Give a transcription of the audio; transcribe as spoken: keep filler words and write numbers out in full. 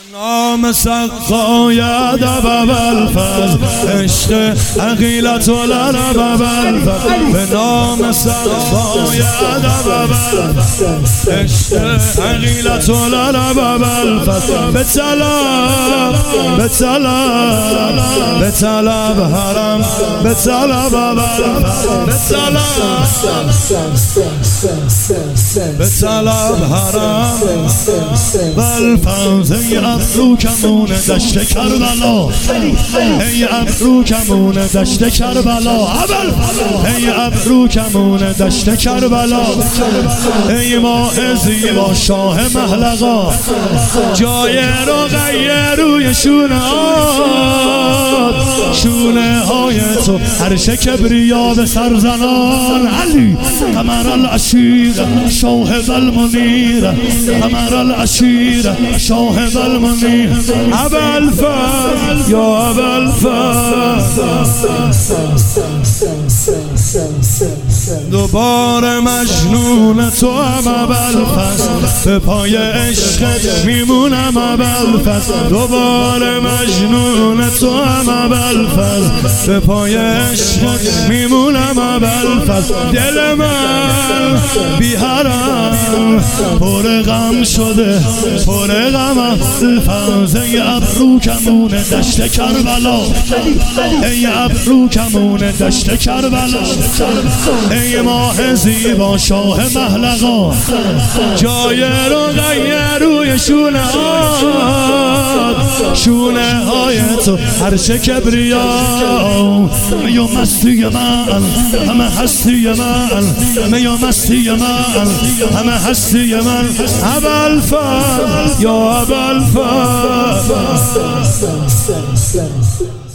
نام سقاید ابوالفضل عشق عقیلت و لرب ابوالفضل به نام سقاید ابوالفضل عشق عقیلت و لرب ابوالفضل به طلب به طلب به طلب حرم به طلب ابوالفضل به طلب به طلب حرم والفضل ای ابرو کمون دشت کربلا ای ابرو کمون دشت کربلا ای ابرو کمون دشت کربلا ای ماه زیبا شاه محلقا جای رقیه روی شونه آد شونه های تو عرش کبریا به سرزنان علی قمر العشیر شاهد المنیر قمر العشیر شاهد المنیر ابوالفضل یا ابوالفضل دوباره مجنون تو هم ابوالفضل به پای عشقت میمونم ابوالفضل دوباره مجنون تو هم ابوالفضل به پای عشقت میمونم ابوالفضل دل من بی حرم پر غم شده پر غم ابوالفضل ای ابرو کمون دشت کربلا ای ابرو کمون دشت کربلا ای ماه زیبا شاه محلقا جای رقیه روی شونه آد شونه های تو عرش کبریا میو مستی من همه هستی من میو مستی من همه هستی من ابوالفضل یا ابوالفضل